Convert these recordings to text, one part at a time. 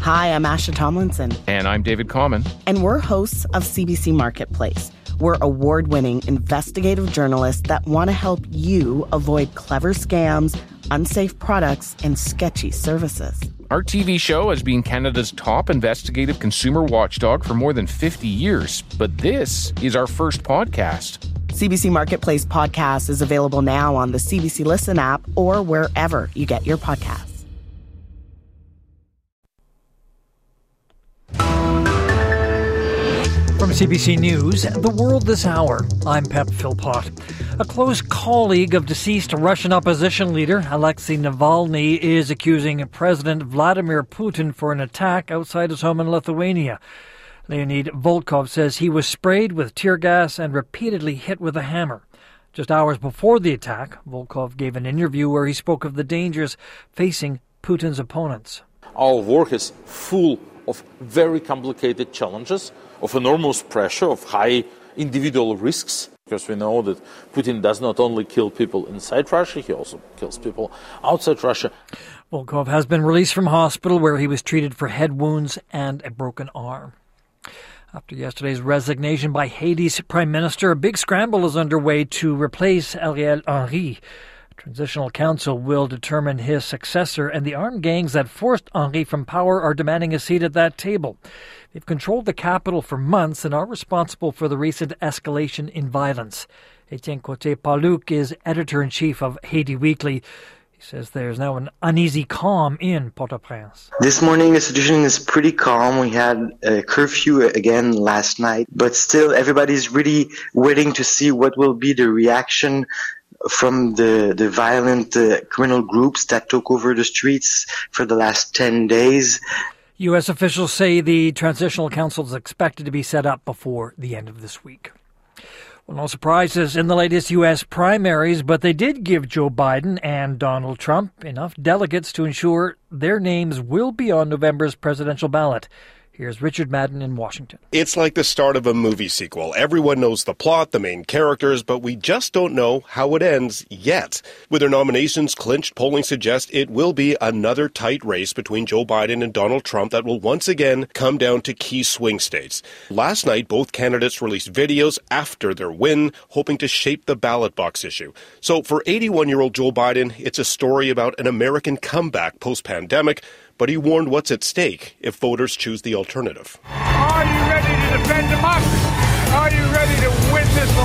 Hi, I'm Asha Tomlinson. And I'm David Common. And we're hosts of CBC Marketplace. We're award-winning investigative journalists that want to help you avoid clever scams, unsafe products, and sketchy services. Our TV show has been Canada's top investigative consumer watchdog for more than 50 years, but this is our first podcast. CBC Marketplace podcast is available now on the CBC Listen app or wherever you get your podcasts. From CBC News, The World This Hour, I'm Pep Philpott. A close colleague of deceased Russian opposition leader Alexei Navalny is accusing President Vladimir Putin for an attack outside his home in Lithuania. Leonid Volkov says he was sprayed with tear gas and repeatedly hit with a hammer. Just hours before the attack, Volkov gave an interview where he spoke of the dangers facing Putin's opponents. Our work is full of very complicated challenges, of enormous pressure, of high individual risks, because we know that Putin does not only kill people inside Russia, he also kills people outside Russia. Volkov has been released from hospital where he was treated for head wounds and a broken arm. After yesterday's resignation by Haiti's Prime Minister, a big scramble is underway to replace Ariel Henry. Transitional Council will determine his successor, and the armed gangs that forced Henry from power are demanding a seat at that table. They've controlled the capital for months and are responsible for the recent escalation in violence. Etienne Côté-Paluc is editor-in-chief of Haiti Weekly. He says there's now an uneasy calm in Port-au-Prince. This morning, the situation is pretty calm. We had a curfew again last night, but still everybody's really waiting to see what will be the reaction from the violent criminal groups that took over the streets for the last 10 days. U.S. officials say the Transitional Council is expected to be set up before the end of this week. Well, no surprises in the latest U.S. primaries, but they did give Joe Biden and Donald Trump enough delegates to ensure their names will be on November's presidential ballot. Here's Richard Madden in Washington. It's like the start of a movie sequel. Everyone knows the plot, the main characters, but we just don't know how it ends yet. With their nominations clinched, polling suggests it will be another tight race between Joe Biden and Donald Trump that will once again come down to key swing states. Last night, both candidates released videos after their win, hoping to shape the ballot box issue. So for 81-year-old Joe Biden, it's a story about an American comeback post-pandemic, but he warned what's at stake if voters choose the alternative. Are you ready to defend democracy? Are you ready to win this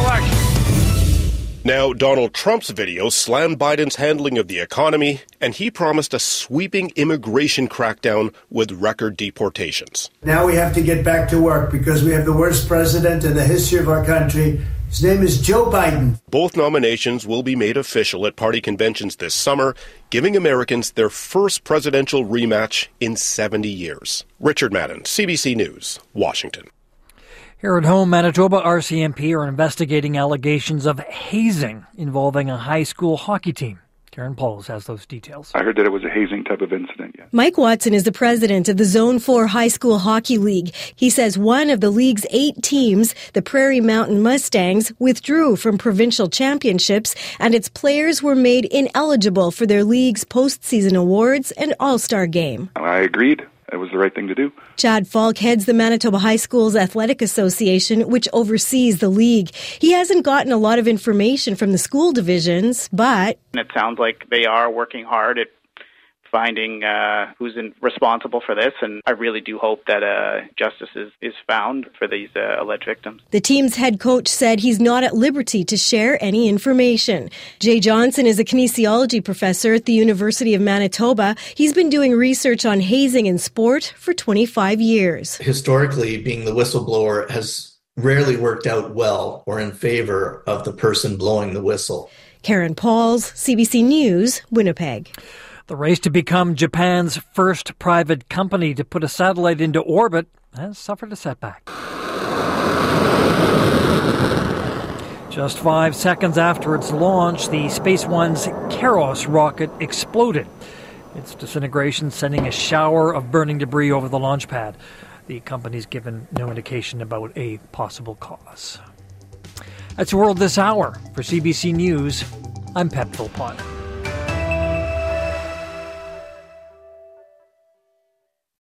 election? Now, Donald Trump's video slammed Biden's handling of the economy, and he promised a sweeping immigration crackdown with record deportations. Now we have to get back to work because we have the worst president in the history of our country. His name is Joe Biden. Both nominations will be made official at party conventions this summer, giving Americans their first presidential rematch in 70 years. Richard Madden, CBC News, Washington. Here at home, Manitoba RCMP are investigating allegations of hazing involving a high school hockey team. Karen Pauls has those details. I heard that it was a hazing type of incident, yes. Mike Watson is the president of the Zone 4 High School Hockey League. He says one of the league's 8 teams, the Prairie Mountain Mustangs, withdrew from provincial championships, and its players were made ineligible for their league's postseason awards and All-Star game. I agreed. It was the right thing to do. Chad Falk heads the Manitoba High Schools Athletic Association, which oversees the league. He hasn't gotten a lot of information from the school divisions, but it sounds like they are working hard at finding who's responsible for this, and I really do hope that justice is found for these alleged victims. The team's head coach said he's not at liberty to share any information. Jay Johnson is a kinesiology professor at the University of Manitoba. He's been doing research on hazing in sport for 25 years. Historically, being the whistleblower has rarely worked out well or in favor of the person blowing the whistle. Karen Pauls, CBC News, Winnipeg. The race to become Japan's first private company to put a satellite into orbit has suffered a setback. Just 5 seconds after its launch, the Space One's Keros rocket exploded. Its disintegration sending a shower of burning debris over the launch pad. The company's given no indication about a possible cause. That's World This Hour. For CBC News, I'm Pep Philpott.